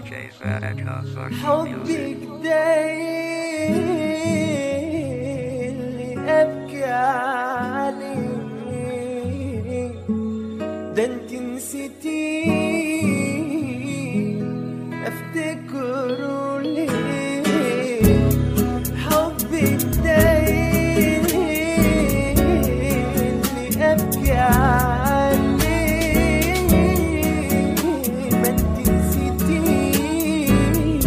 حبك ده اللي أبكي عليه، ده انت نسيتيه افتكره ليه؟ حبك ده اللي أبكي عليه، ما انت نسيتيه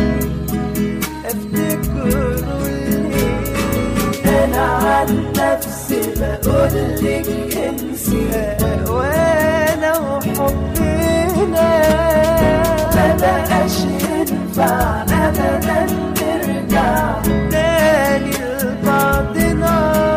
افتكره ليه؟ انا عن نفسي بقولك انسيها، وانا وحبنا ما بقاش ينفع ابدا نرجع تاني لبعضنا.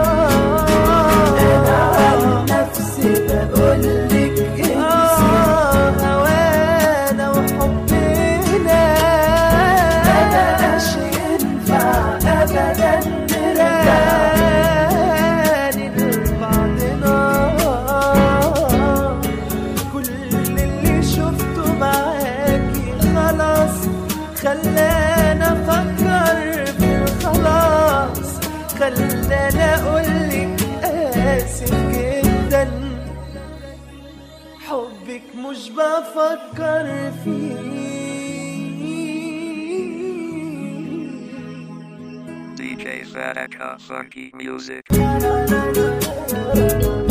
انا عن نفسي بقولك انسيها، وانا وحبنا ما بقاش ينفع ابدا نرجع تاني لبعضنا. كل اللي شفته معاكي خلاص خلانا افكر في الخلاص، خلانا اقولك اسف جدا، حبك مش بفكر فيه. DJ Sadaka Funky Music.